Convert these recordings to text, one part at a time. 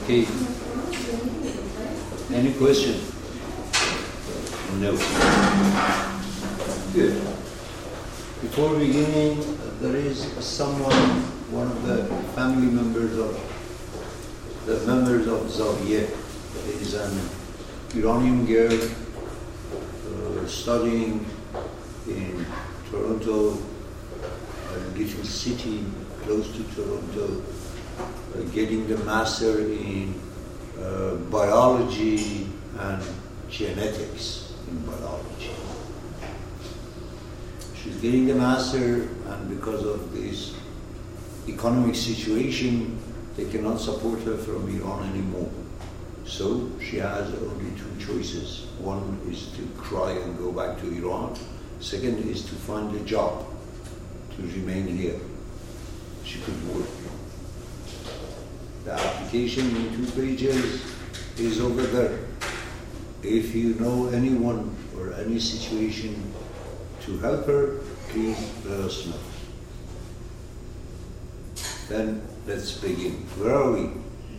Okay. Any question? No. Good. Before beginning, there is someone, one of the family members of Zaviyeh, is an Iranian girl studying in Toronto, a little city close to Toronto, getting the master in biology and genetics in biology. She's getting the master, and because of this economic situation, they cannot support her from Iran anymore. So she has only two choices. One is to cry and go back to Iran. Second is to find a job, to remain here. She could work. The application in 2 pages is over there. If you know anyone or any situation to help her, please let us know. Then let's begin. Where are we?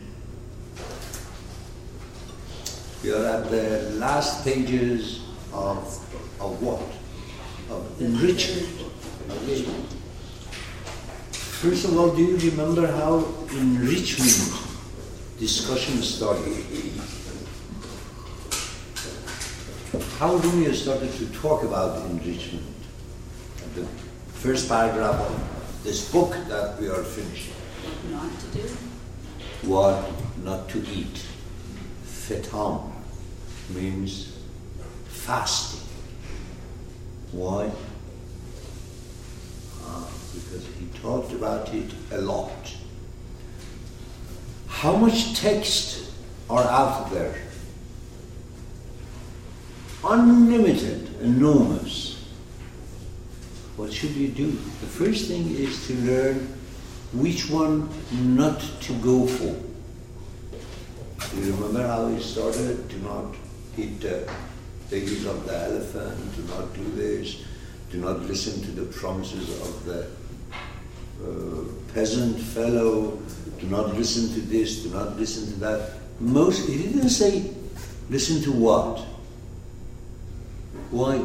We are at the last pages of what? Of enrichment. Okay. First of all, do you remember how enrichment discussion started? How do we started to talk about enrichment? The first paragraph of this book that we are finishing. What not to do? What not to eat. Fetam means fasting. Why? Because he talked about it a lot. How much text are out there? Unlimited, enormous. What should you do? The first thing is to learn which one not to go for. Do you remember how it started? Do not eat the babies of the elephant, do not do this, do not listen to the promises of the peasant fellow, do not listen to this, do not listen to that. He didn't say listen to what? Why?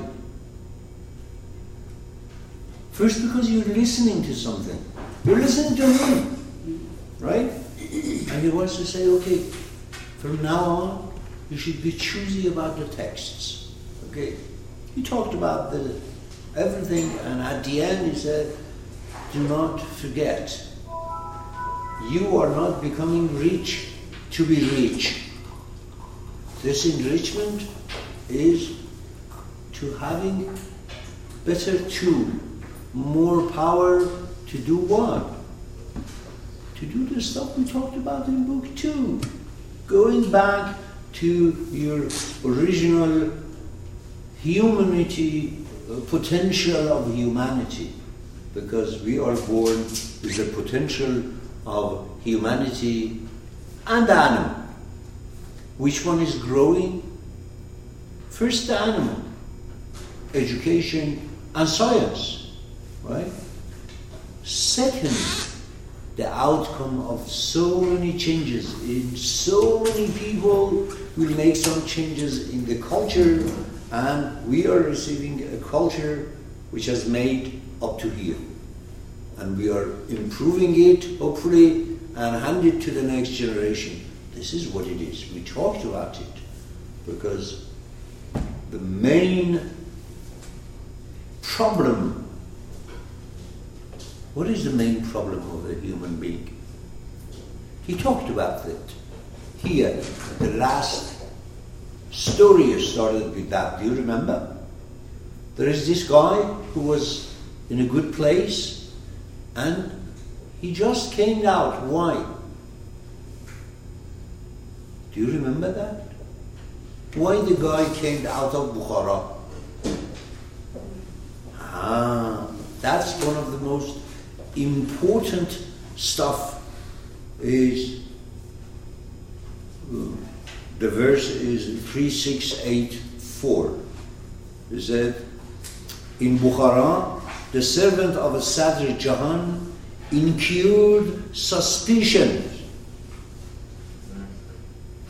First, because you're listening to something. You're listening to him, right? And he wants to say, okay, from now on, you should be choosy about the texts. Okay? He talked about everything, and at the end he said, do not forget, you are not becoming rich to be rich. This enrichment is to having better tool, more power to do what? To do the stuff we talked about in book 2. Going back to your original humanity, potential of humanity. Because we are born with the potential of humanity and the animal. Which one is growing? First the animal. Education and science, right? Second, the outcome of so many changes in so many people will make some changes in the culture, and we are receiving a culture which has made up to here. And we are improving it, hopefully, and hand it to the next generation. This is what it is. We talked about it because the main problem, what is the main problem of a human being? He talked about it. Here, the last story started with that. Do you remember? There is this guy who was in a good place and he just came out. Why? Do you remember that? Why the guy came out of Bukhara? That's one of the most important stuff is, the verse is 3684. It said, in Bukhara, the servant of Sadr Jahan incurred suspicion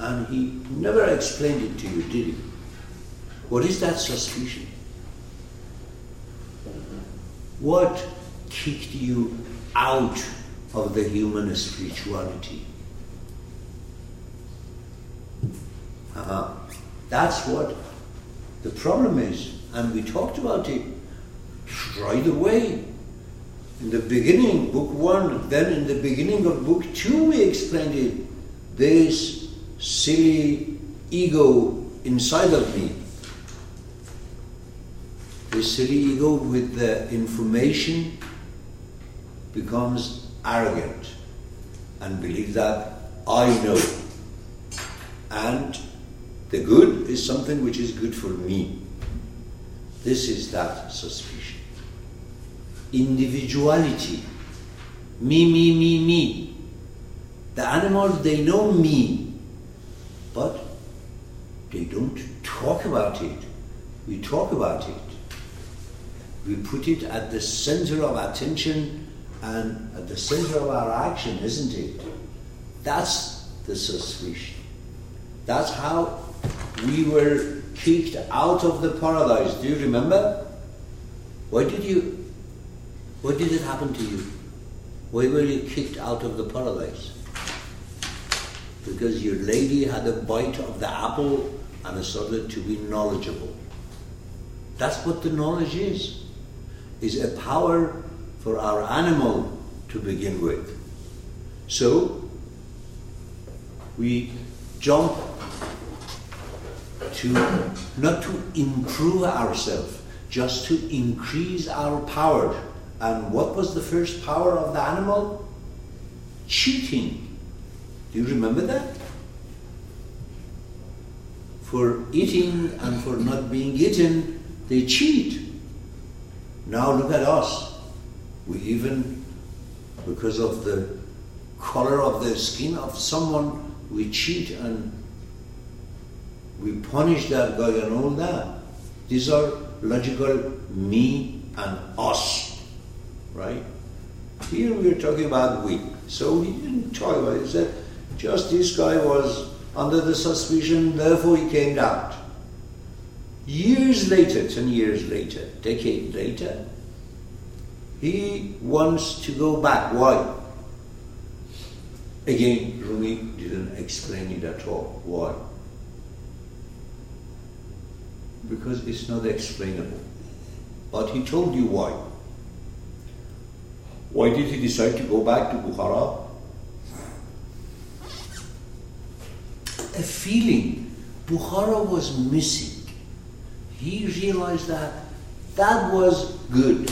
And he never explained it to you, did he? What is that suspicion? What kicked you out of the human spirituality? That's what the problem is. And we talked about it right away. In the beginning, book 1, then in the beginning of book 2, we explained it. This silly ego inside of me. This silly ego with the information becomes arrogant and believes that I know. And the good is something which is good for me. This is that suspicion. Individuality. Me. The animals, they know me, but they don't talk about it. We talk about it. We put it at the center of attention and at the center of our action, isn't it? That's the suspicion. That's how we were kicked out of the paradise. Do you remember? Why did it happen to you? Why were you kicked out of the paradise? Because your lady had a bite of the apple and started to be knowledgeable. That's what the knowledge is a power for our animal to begin with. So, we jump to, not to improve ourselves, just to increase our power. And what was the first power of the animal? Cheating. Do you remember that? For eating and for not being eaten, they cheat. Now look at us. We even, because of the color of the skin of someone, we cheat and we punish that guy and all that. These are logical me and us, right? Here we are talking about we. So he didn't talk about it. He said, just this guy was under the suspicion, therefore he came out. Years later, 10 years later, decade later, he wants to go back. Why? Again, Rumi didn't explain it at all. Why? Because it's not explainable. But he told you why. Why did he decide to go back to Bukhara? A feeling. Bukhara was missing. He realized that was good.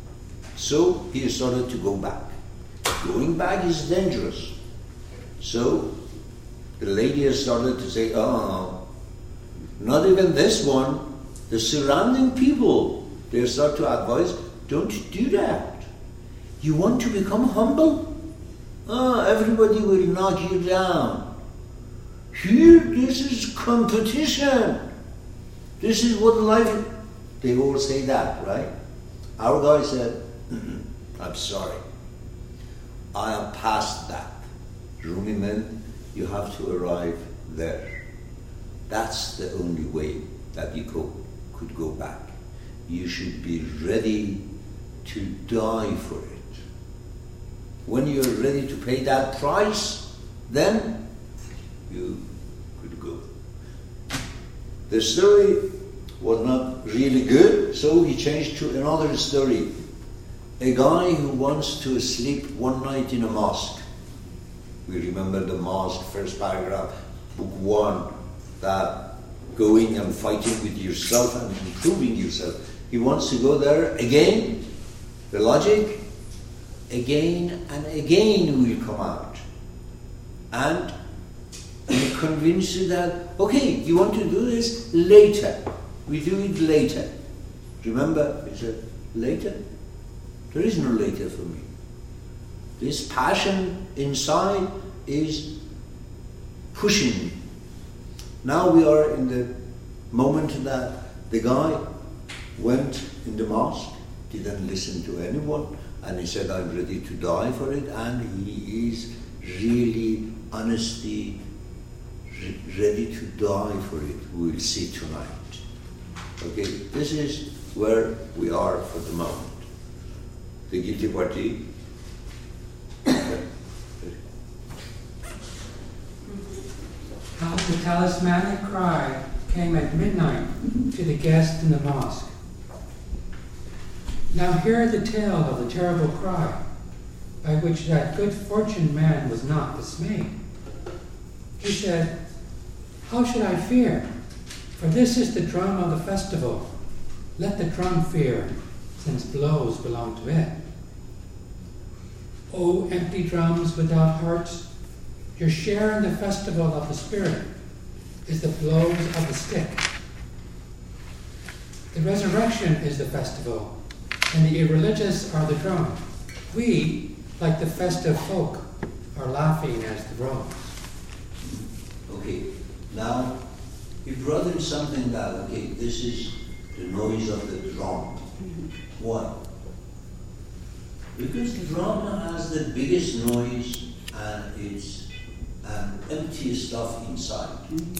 So he started to go back. Going back is dangerous. So the lady has started to say, oh, not even this one. The surrounding people, they start to advise, don't do that. You want to become humble? Everybody will knock you down. Here, this is competition. This is what life is. They all say that, right? Our guy said, I'm sorry. I am past that. Rumi meant you have to arrive there. That's the only way that you could go back. You should be ready to die for it. When you're ready to pay that price, then you could go. The story was not really good, so he changed to another story. A guy who wants to sleep one night in a mosque. We remember the mosque, first paragraph, book 1, that going and fighting with yourself and improving yourself. He wants to go there again. The logic, again and again will come out. And he convince you that, okay, you want to do this later. We do it later. Remember, he said, later? There is no later for me. This passion inside is pushing me. Now we are in the moment that the guy went in the mosque, didn't listen to anyone, and he said, I'm ready to die for it, and he is really, honestly, ready to die for it. We will see tonight. Okay, this is where we are for the moment. The guilty party. How the talismanic cry came at midnight to the guest in the mosque. Now hear the tale of the terrible cry, by which that good fortune man was not dismayed. He said, "How should I fear? For this is the drum of the festival. Let the drum fear, since blows belong to it. O empty drums without hearts, your share in the festival of the Spirit is the blows of the stick. The resurrection is the festival, and the irreligious are the drum. We, like the festive folk, are laughing as the rose." Okay, now he brought in something that, okay, this is the noise of the drum. Why? Because the drum has the biggest noise and it's empty stuff inside.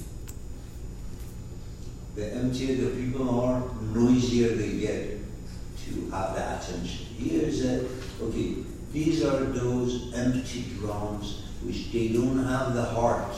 The emptier the people are, noisier they get to have the attention. Here is okay, these are those empty drums which they don't have the heart.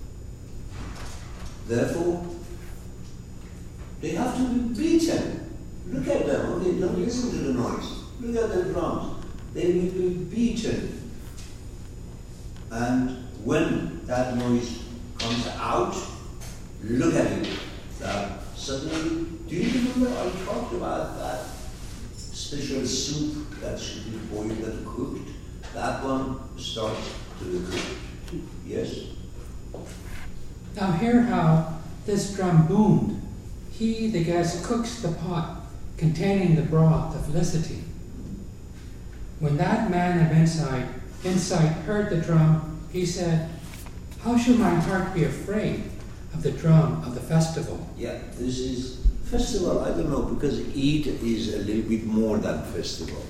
Therefore, they have to be beaten. Look at them, okay, don't listen to the noise. Look at the drums. They will be beaten. And when that noise comes out, look at it. That suddenly, do you remember I talked about that special soup that should be boiled and cooked? That one starts to be cooked. Yes? Now hear how this drum boomed. He, the guest, cooks the pot containing the broth of felicity. When that man of insight heard the drum, he said, "How should my heart be afraid of the drum of the festival?" Yeah, this is festival, I don't know, because Eid is a little bit more than festival.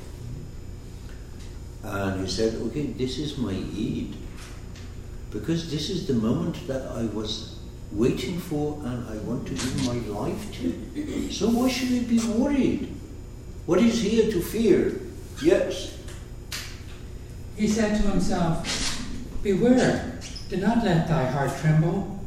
And he said, okay, this is my Eid, because this is the moment that I was waiting for and I want to give my life to. So why should I be worried? What is here to fear? Yes. He said to himself, "Beware, do not let thy heart tremble.